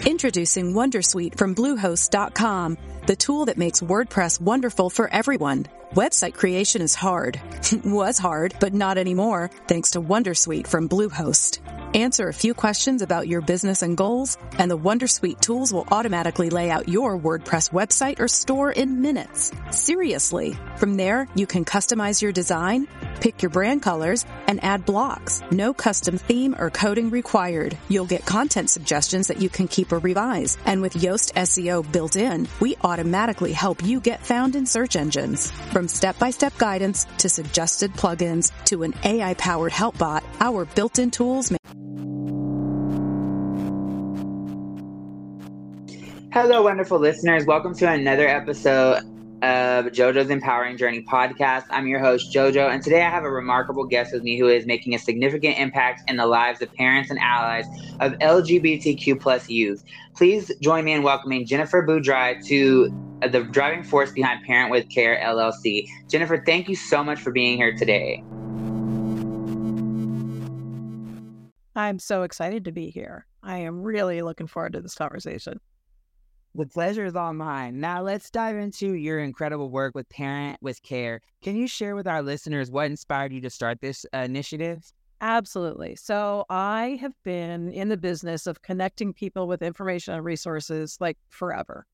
Introducing Wondersuite from Bluehost.com, the tool that makes WordPress wonderful for everyone. Website creation is hard. Was hard, but not anymore, thanks to Wondersuite from Bluehost. Answer a few questions about your business and goals, and the Wondersuite tools will automatically lay out your WordPress website or store in minutes. Seriously. From there, you can customize your design, pick your brand colors, and add blocks. No custom theme or coding required. You'll get content suggestions that you can keep or revise. And with Yoast SEO built in, we automatically help you get found in search engines. From step-by-step guidance to suggested plugins to an AI-powered help bot, our built-in tools make... Hello, wonderful listeners. Welcome to another episode of JoJo's Empowering Journey podcast. I'm your host, JoJo, and today I have a remarkable guest with me who is making a significant impact in the lives of parents and allies of LGBTQ plus youth. Please join me in welcoming Jennifer Boudry to the driving force behind Parent with Care, LLC. Jennifer, thank you so much for being here today. I'm so excited to be here. I am really looking forward to this conversation. The pleasure is all mine. Now let's dive into your incredible work with Parent with Care. Can you share with our listeners what inspired you to start this initiative? Absolutely. So I have been in the business of connecting people with information and resources like forever.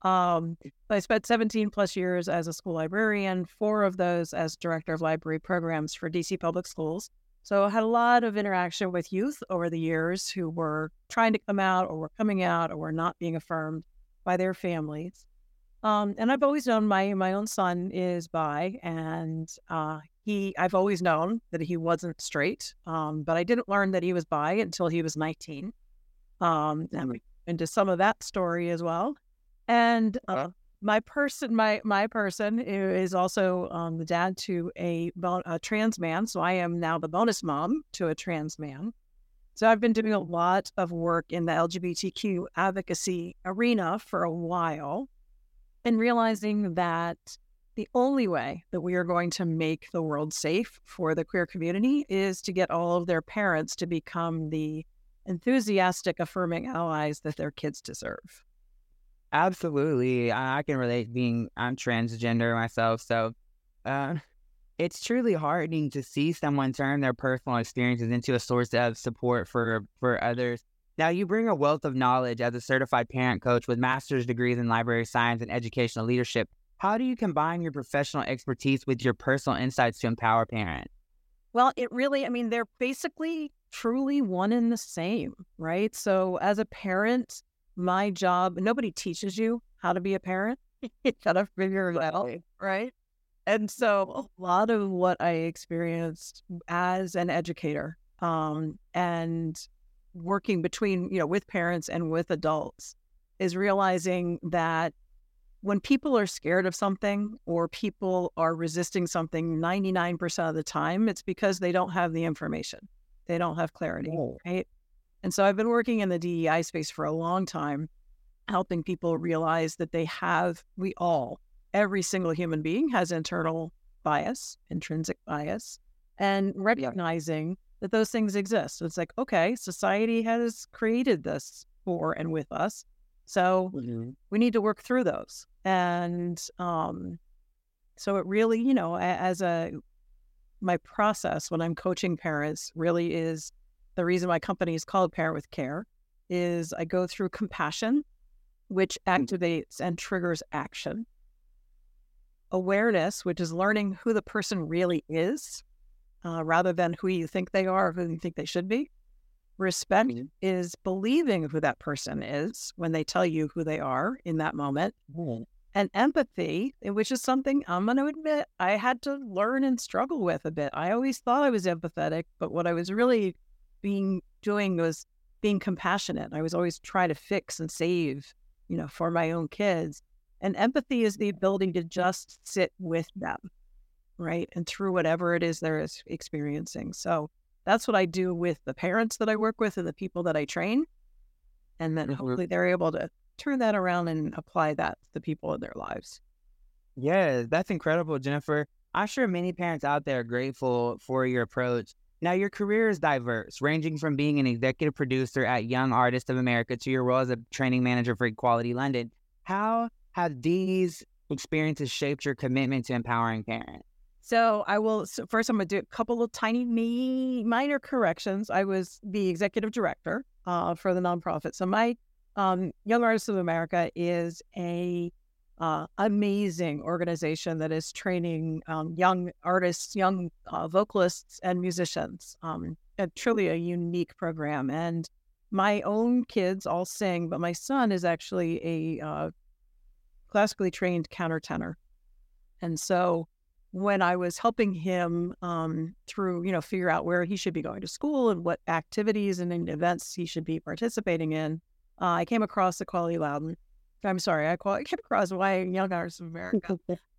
I spent 17 plus years as a school librarian, 4 of those as director of library programs for DC Public Schools. So I had a lot of interaction with youth over the years who were trying to come out or were coming out or were not being affirmed by their families. And I've always known my own son is bi, and I've always known that he wasn't straight, but I didn't learn that he was bi until he was 19. And we into some of that story as well. And my person is also the dad to a trans man, so I am now the bonus mom to a trans man. So I've been doing a lot of work in the LGBTQ advocacy arena for a while and realizing that the only way that we are going to make the world safe for the queer community is to get all of their parents to become the enthusiastic, affirming allies that their kids deserve. Absolutely. I can relate I'm transgender myself, so it's truly heartening to see someone turn their personal experiences into a source of support for others. Now, you bring a wealth of knowledge as a certified parent coach with master's degrees in library science and educational leadership. How do you combine your professional expertise with your personal insights to empower parents? Well, they're basically truly one and the same, right? So as a parent, my job, nobody teaches you how to be a parent. You gotta figure it out, right? And so a lot of what I experienced as an educator and working between, with parents and with adults is realizing that when people are scared of something or people are resisting something 99% of the time, it's because they don't have the information. They don't have clarity, right? And so I've been working in the DEI space for a long time, helping people realize that every single human being has internal bias, intrinsic bias, and recognizing that those things exist. So it's like, okay, society has created this for and with us. So we need to work through those. And so it really, my process when I'm coaching parents really is the reason my company is called Parent with Care is I go through compassion, which activates and triggers action. Awareness, which is learning who the person really is, rather than who you think they are or who you think they should be. Respect is believing who that person is when they tell you who they are in that moment. And empathy, which is something I'm going to admit I had to learn and struggle with a bit. I always thought I was empathetic, but what I was really doing was being compassionate. I was always trying to fix and save, for my own kids. And empathy is the ability to just sit with them, right? And through whatever it is they're experiencing. So that's what I do with the parents that I work with and the people that I train. And then hopefully they're able to turn that around and apply that to the people in their lives. Yeah, that's incredible, Jennifer. I'm sure many parents out there are grateful for your approach. Now, your career is diverse, ranging from being an executive producer at Young Artists of America to your role as a training manager for Equality London. How have these experiences shaped your commitment to empowering parents? So first I'm going to do a couple of tiny minor corrections. I was the executive director for the nonprofit. So my Young Artists of America is a amazing organization that is training young artists, young vocalists and musicians. Truly a unique program. And my own kids all sing, but my son is actually a classically trained countertenor. And so when I was helping him through, figure out where he should be going to school and what activities and events he should be participating in, I came across Equality Loudon. I came across Young Artists of America,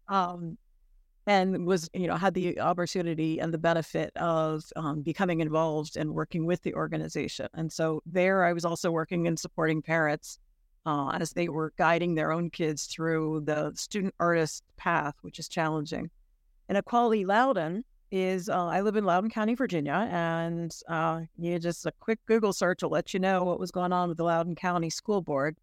and was, had the opportunity and the benefit of becoming involved and working with the organization. And so there I was also working and supporting parents as they were guiding their own kids through the student artist path, which is challenging. And Equality Loudon is, I live in Loudoun County, Virginia, and just a quick Google search will let you know what was going on with the Loudoun County School Board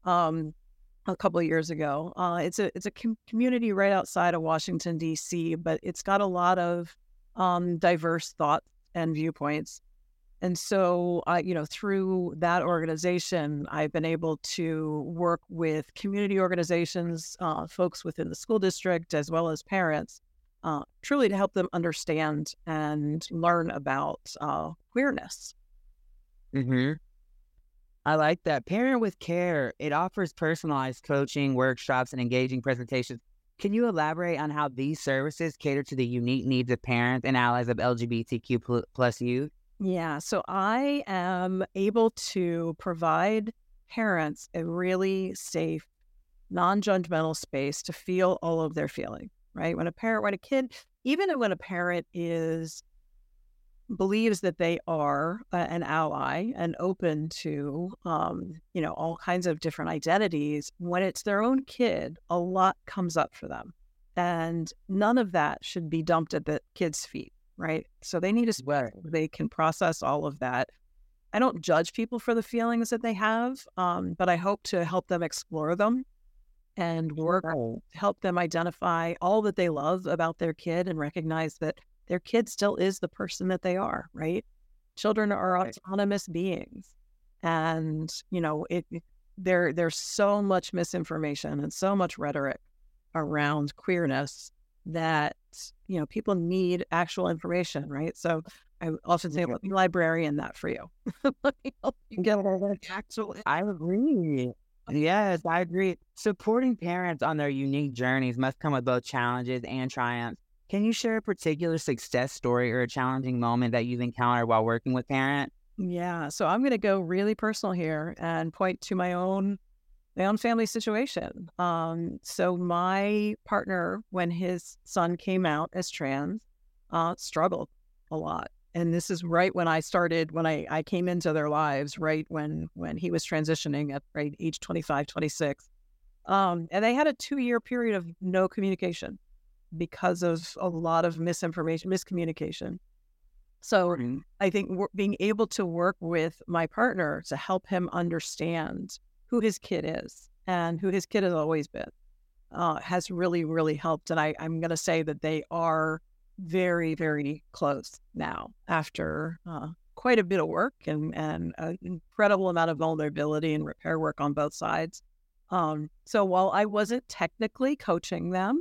a couple of years ago. It's a community right outside of Washington, D.C., but it's got a lot of diverse thoughts and viewpoints. And so, through that organization, I've been able to work with community organizations, folks within the school district, as well as parents, truly to help them understand and learn about queerness. Mm-hmm. I like that. Parent with Care, it offers personalized coaching, workshops, and engaging presentations. Can you elaborate on how these services cater to the unique needs of parents and allies of LGBTQ plus youth? Yeah, so I am able to provide parents a really safe, non-judgmental space to feel all of their feelings, right? When a kid, even when a parent believes that they are an ally and open to, all kinds of different identities, when it's their own kid, a lot comes up for them. And none of that should be dumped at the kid's feet, right? So they need a space where they can process all of that. I don't judge people for the feelings that they have, but I hope to help them explore them and help them identify all that they love about their kid and recognize that their kid still is the person that they are, right? Children are autonomous beings. And, there's so much misinformation and so much rhetoric around queerness that, people need actual information, right? So I often say, let me librarian that for you. Let me help you get actual. I agree. Yes, I agree. Supporting parents on their unique journeys must come with both challenges and triumphs. Can you share a particular success story or a challenging moment that you've encountered while working with parents? Yeah, so I'm going to go really personal here and point to my own family situation. So my partner, when his son came out as trans, struggled a lot. And this is right when I came into their lives, right when he was transitioning at age 25, 26. And they had a 2-year period of no communication because of a lot of miscommunication. So I think being able to work with my partner to help him understand who his kid is and who his kid has always been has really, really helped. And I'm going to say that they are very, very close now after quite a bit of work and an incredible amount of vulnerability and repair work on both sides. So while I wasn't technically coaching them,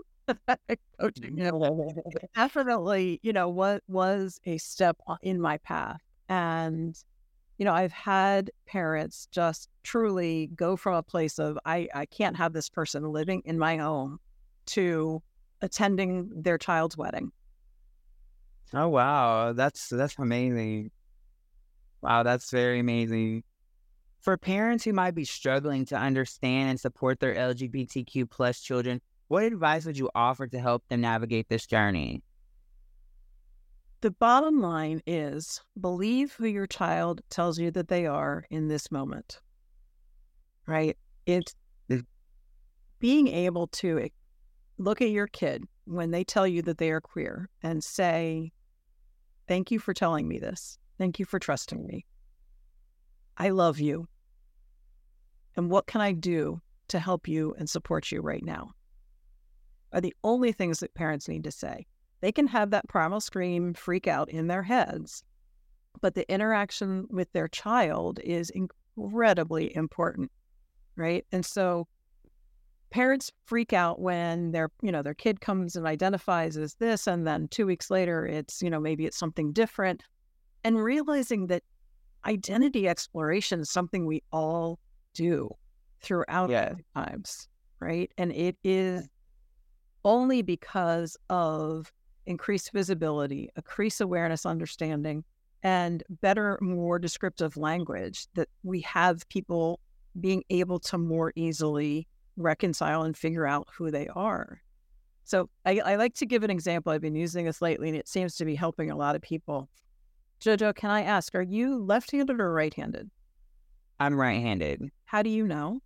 definitely, what was a step in my path. And, I've had parents just truly go from a place of, I can't have this person living in my home to attending their child's wedding. Oh, wow. That's amazing. Wow, that's very amazing. For parents who might be struggling to understand and support their LGBTQ plus children, what advice would you offer to help them navigate this journey? The bottom line is believe who your child tells you that they are in this moment, right? It's being able to look at your kid when they tell you that they are queer and say, Thank you for telling me this. Thank you for trusting me. I love you. And what can I do to help you and support you right now? Are the only things that parents need to say. They can have that primal scream freak out in their heads, but the interaction with their child is incredibly important, right? And so parents freak out when their kid comes and identifies as this, and then 2 weeks later it's, maybe it's something different. And realizing that identity exploration is something we all do throughout our times, right? And it is only because of increased visibility, increased awareness, understanding, and better, more descriptive language that we have people being able to more easily reconcile and figure out who they are. So I like to give an example. I've been using this lately, and it seems to be helping a lot of people. Jojo, can I ask, are you left-handed or right-handed? I'm right-handed. How do you know?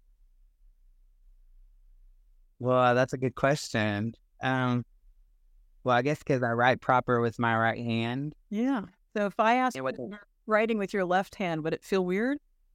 Well, that's a good question. Well, I guess because I write proper with my right hand. Yeah. So if I asked writing with your left hand, would it feel weird?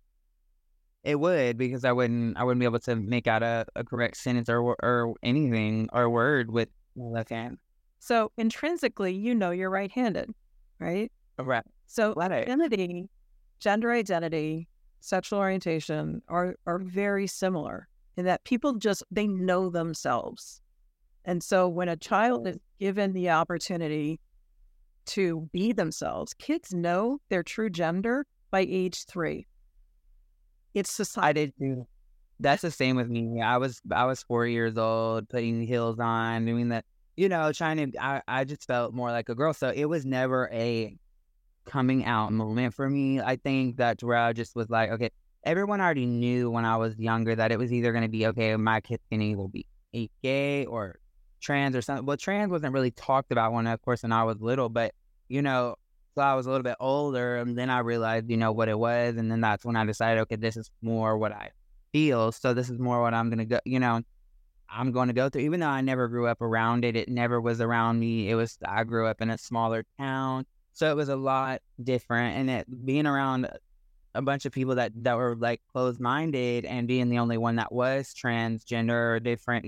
It would, because I wouldn't be able to make out a correct sentence or anything or word with my left hand. So intrinsically, you're right-handed, right? Right. So identity, gender identity, sexual orientation are very similar in that people they know themselves. And so when a child is given the opportunity to be themselves, kids know their true gender by age 3. It's society. That's the same with me. I was 4 years old, putting heels on, doing that, trying to, I just felt more like a girl. So it was never a coming out moment for me. I think that's where I just was like, okay, everyone already knew when I was younger that it was either going to be, okay, my kid can either be gay or trans or something. Well, trans wasn't really talked about when I was little, but, so I was a little bit older, and then I realized, what it was, and then that's when I decided, okay, this is more what I feel, so this is more what I'm going to go, I'm going to go through. Even though I never grew up around it, it never was around me. I grew up in a smaller town, so it was a lot different, and being around a bunch of people that were like closed-minded and being the only one that was transgender or different,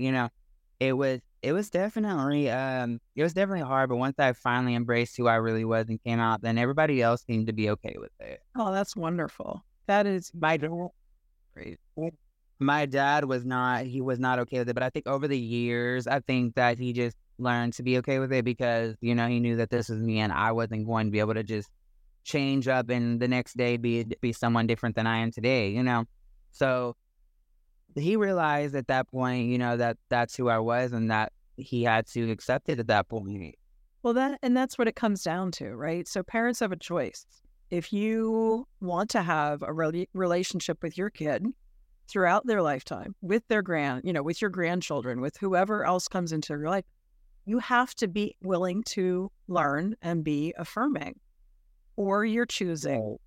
it was definitely hard. But once I finally embraced who I really was and came out, then everybody else seemed to be okay with it. Oh, that's wonderful. That is great. My dad was not okay with it, but I think over the years, I think that he just learned to be okay with it because, he knew that this was me and I wasn't going to be able to just change up and the next day be someone different than I am today, So he realized at that point, that that's who I was and that he had to accept it at that point. Well, that's what it comes down to, right? So parents have a choice. If you want to have a relationship with your kid throughout their lifetime, with their with your grandchildren, with whoever else comes into your life, you have to be willing to learn and be affirming, or you're choosing.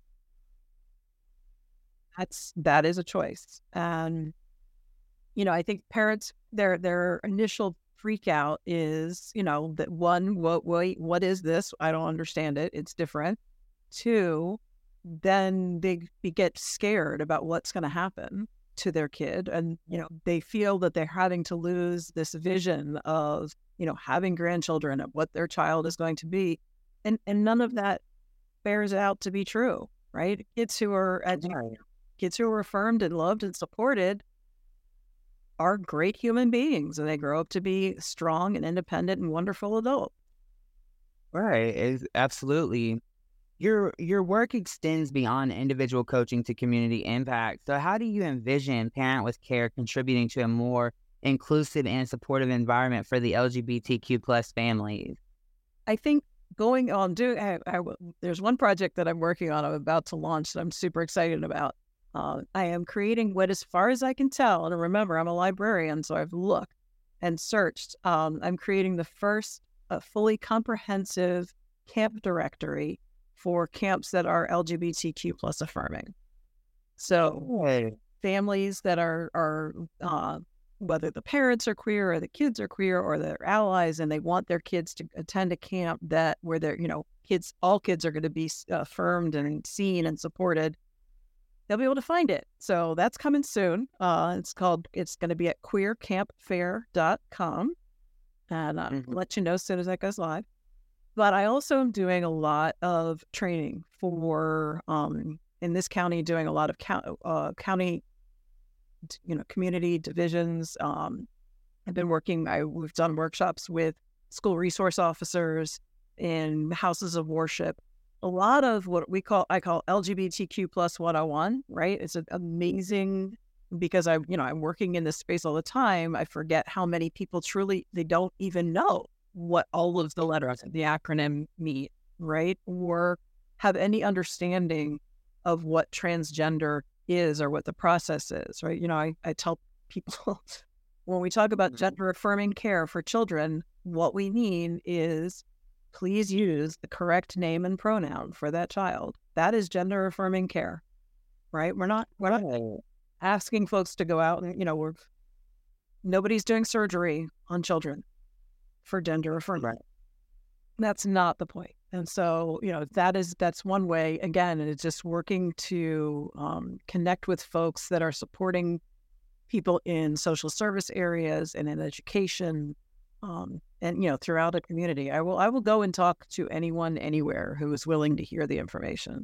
That is a choice. And, I think parents, their initial freak out is, that one, what is this? I don't understand it. It's different. 2, then they get scared about what's going to happen to their kid. And, they feel that they're having to lose this vision of, having grandchildren and what their child is going to be. And none of that bears out to be true, right? Kids who are affirmed and loved and supported are great human beings, and they grow up to be strong and independent and wonderful adults. Right. Absolutely. Your work extends beyond individual coaching to community impact. So how do you envision Parent with Care contributing to a more inclusive and supportive environment for the LGBTQ plus families? I think going on, there's one project that I'm working on, I'm about to launch, that I'm super excited about. I am creating what, as far as I can tell, and remember, I'm a librarian, so I've looked and searched. I'm creating the first fully comprehensive camp directory for camps that are LGBTQ plus affirming. So families that are whether the parents are queer or the kids are queer or their allies, and they want their kids to attend a camp where they're, all kids are going to be affirmed and seen and supported, they'll be able to find it. So that's coming soon. It's going to be at queercampfair.com, and I'll let you know as soon as that goes live. But I also am doing a lot of training for, in this county, doing a lot of county, community divisions. I've been we've done workshops with school resource officers in houses of worship. A lot of what I call LGBTQ plus 101, right? It's amazing because I'm working in this space all the time. I forget how many people truly, they don't even know what all of the letters of the acronym mean, right? Or have any understanding of what transgender is or what the process is, right? I tell people when we talk about gender affirming care for children, what we mean is please use the correct name and pronoun for that child. That is gender affirming care, right? We're not asking folks to go out and, nobody's doing surgery on children for gender affirming. Right. That's not the point. And so, that's one way, again, and it's just working to connect with folks that are supporting people in social service areas and in education, and, throughout a community. I will go and talk to anyone, anywhere who is willing to hear the information.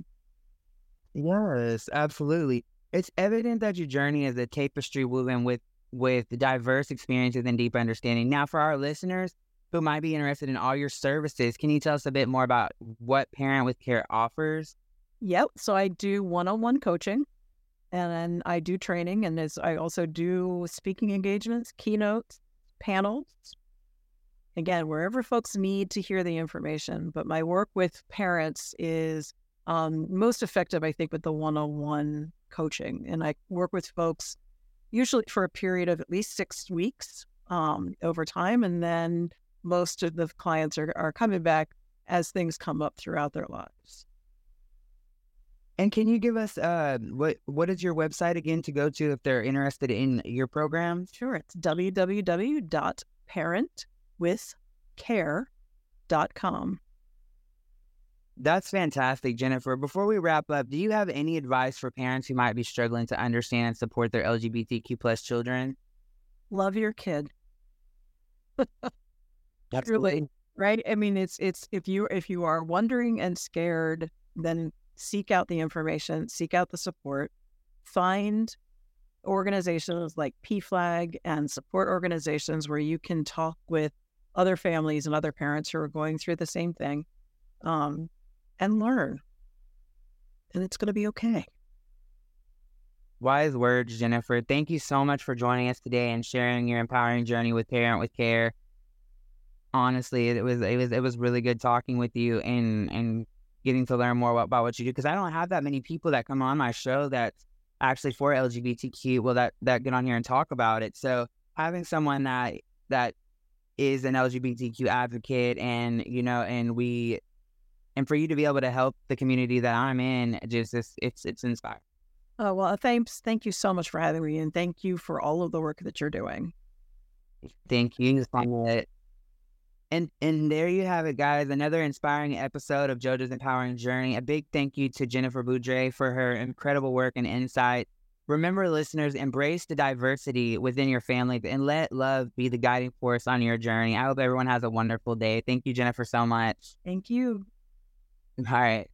Yes, absolutely. It's evident that your journey is a tapestry woven with diverse experiences and deep understanding. Now, for our listeners who might be interested in all your services, can you tell us a bit more about what Parent with Care offers? Yep. So I do one-on-one coaching, and then I do training, and I also do speaking engagements, keynotes, panels. Again, wherever folks need to hear the information. But my work with parents is most effective, I think, with the one-on-one coaching. And I work with folks usually for a period of at least 6 weeks over time, and then most of the clients are coming back as things come up throughout their lives. And can you give us what is your website again to go to if they're interested in your program? Sure, it's www.parentwithcare.com. That's fantastic, Jennifer. Before we wrap up, do you have any advice for parents who might be struggling to understand and support their LGBTQ plus children? Love your kid. That's really right. I mean, it's if you are wondering and scared, then seek out the information, seek out the support, find organizations like PFLAG and support organizations where you can talk with other families and other parents who are going through the same thing, and learn. And it's going to be okay. Wise words, Jennifer. Thank you so much for joining us today and sharing your empowering journey with Parent with Care. Honestly, it was really good talking with you and getting to learn more about what you do, because I don't have that many people that come on my show that's actually for LGBTQ, that get on here and talk about it. So having someone that is an LGBTQ advocate and for you to be able to help the community that I'm in, it's inspiring. Oh, well, thanks. Thank you so much for having me, and thank you for all of the work that you're doing. Thank you. And there you have it, guys. Another inspiring episode of JoJo's Empowering Journey. A big thank you to Jennifer Boudre for her incredible work and insight. Remember, listeners, embrace the diversity within your family and let love be the guiding force on your journey. I hope everyone has a wonderful day. Thank you, Jennifer, so much. Thank you. All right.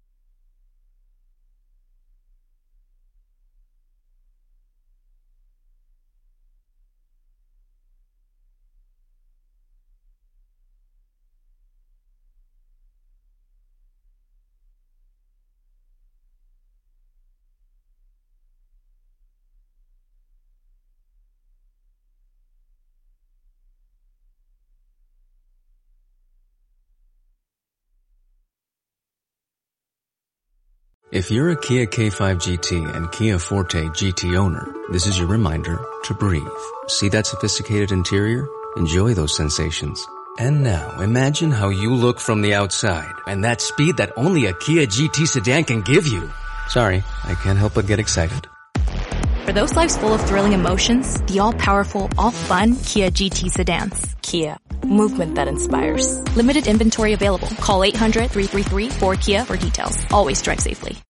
If you're a Kia K5 GT and Kia Forte GT owner, this is your reminder to breathe. See that sophisticated interior? Enjoy those sensations. And now, imagine how you look from the outside and that speed that only a Kia GT sedan can give you. Sorry, I can't help but get excited. For those lives full of thrilling emotions, the all-powerful, all-fun Kia GT sedans. Kia, movement that inspires. Limited inventory available. Call 800-333-4KIA for details. Always drive safely.